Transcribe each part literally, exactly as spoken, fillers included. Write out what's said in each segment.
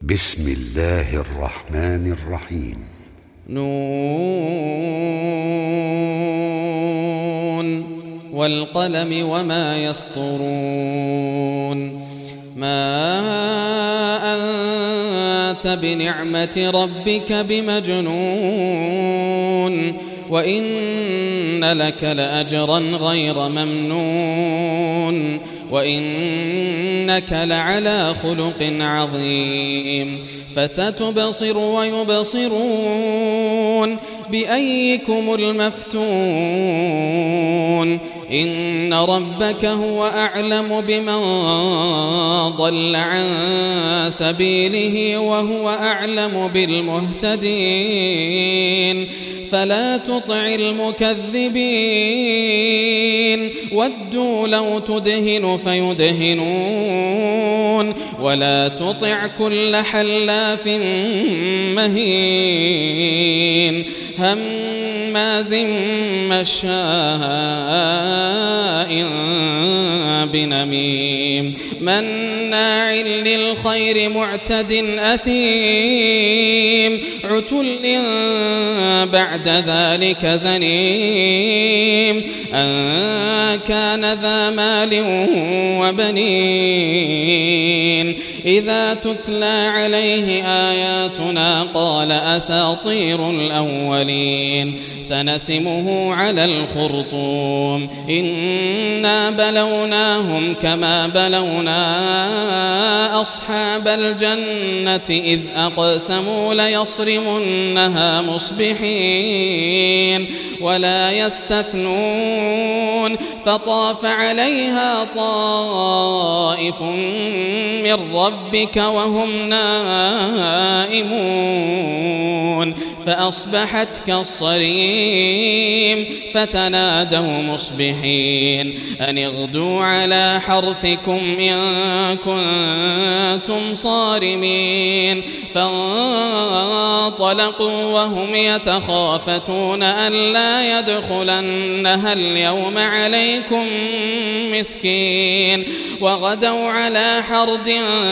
بسم الله الرحمن الرحيم. نون والقلم وما يسطرون. ما أنت بنعمة ربك بمجنون وإن لك لأجرا غير ممنون وإنك لعلى خلق عظيم. فستبصر ويبصرون بأيكم المفتون. إن ربك هو أعلم بمن ضل عن سبيله وهو أعلم بالمهتدين. فلا تطع المكذبين ودوا لو تدهن فيدهنون ولا تطع كل حلاف مهين هماز مشاء بنميم مناع للخير معتد أثيم عتل بعد ذلك زنيم أن كان ذا مال وبنين. إذا تتلى عليه آياتنا قال أساطير الأولين سنسمه على الخرطوم. إنا بلوناهم كما بلونا أصحاب الجنة إذ أقسموا ليصرمنها مصبحين ولا يستثنون. فطاف عليها طائف من ربك وهم نائمون فأصبحت كالصريم فتنادوا مصبحين أن اغدوا على حرثكم إن كنتم صارمين. فانطلقوا وهم يتخافتون ألا يدخلنها اليوم عليكم مسكين وغدوا على حرد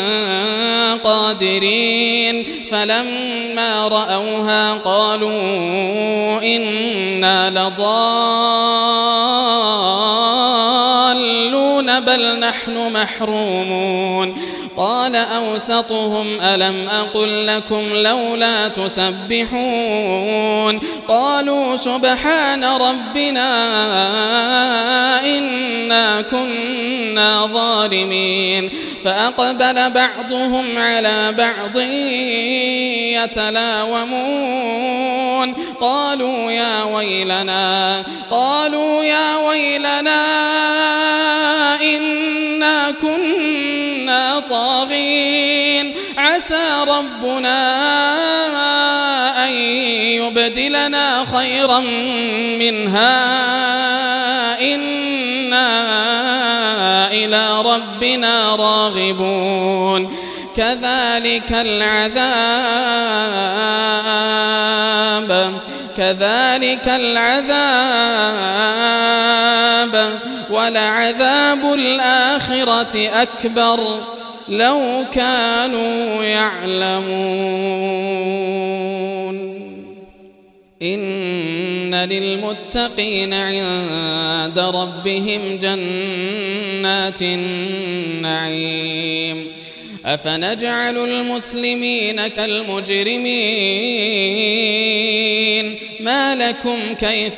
قادرين. فلما رأوها قالوا إنا لضالون بل نحن محرومون. قال أوسطهم ألم أقل لكم لولا تسبحون. قالوا سبحان ربنا إنا كنا ظالمين. فأقبل بعضهم على بعض يتلاومون قالوا يا ويلنا قالوا يا ويلنا إنا كنا طاغين عسى ربنا أن يبدلنا خيرا منها إنا إلى ربنا راغبون. كذلك العذاب كذلك العذاب ولعذاب الآخرة أكبر لو كانوا يعلمون. إن للمتقين عند ربهم جنات النعيم. أفنجعل المسلمين كالمجرمين ما لكم كيف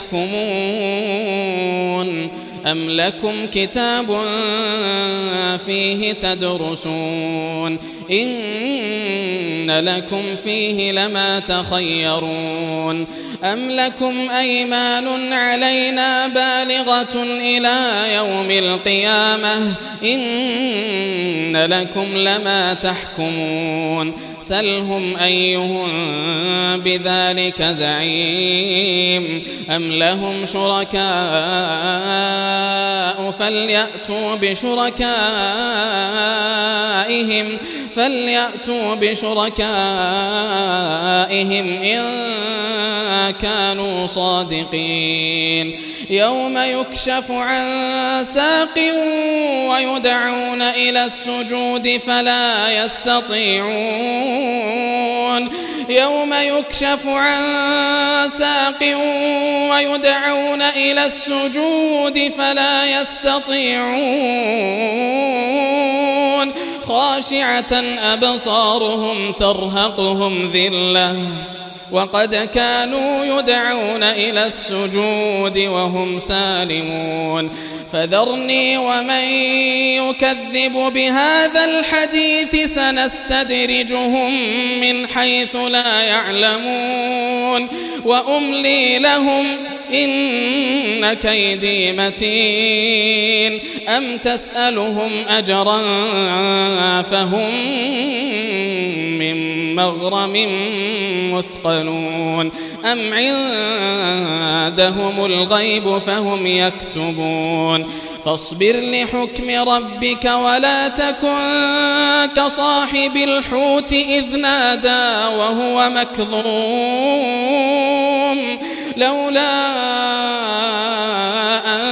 تحكمون. أم لكم كتاب فيه تدرسون إن لكم فيه لما تخيرون. أم لكم أيمان علينا بالغة إلى يوم القيامة إن لكم لما تحكمون. سلهم أيهم بذلك زعيم. أم لهم شركاء فليأتوا بشركائهم فليأتوا بشركائهم إن كانوا صادقين. يوم يكشف عن ساق ويدعون إلى السجود السجود فلا يستطيعون يوم يكشف عن ساق ويدعون إلى السجود فلا يستطيعون خاشعة أبصارهم ترهقهم ذلة وقد كانوا يدعون إلى السجود وهم سالمون فذرني ومن يكذب بهذا الحديث سنستدرجهم من حيث لا يعلمون وأملي لهم إن كيدي متين أم تسألهم أجرا فهم من مغرم مثقلون أم عندهم الغيب فهم يكتبون فاصبر لحكم ربك ولا تكن كصاحب الحوت إذ نادى وهو مكظوم لولا أن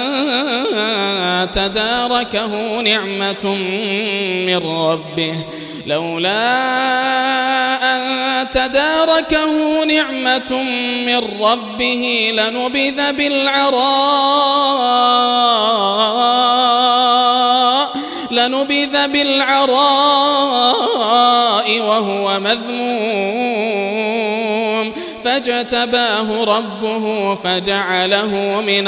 تداركه نعمة من ربه لولا أن تداركه نعمة من ربه لنبذ بالعراء لنبذ بالعراء وهو مذموم فاجتباه ربه فجعله من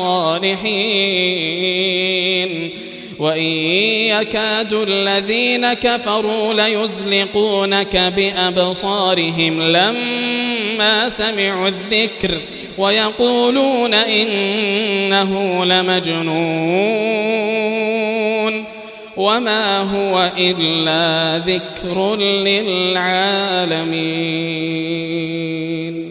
الصالحين وإن يكاد الذين كفروا ليزلقونك بأبصارهم لما سمعوا الذكر ويقولون إنه لمجنون وما هو إلا ذكر للعالمين.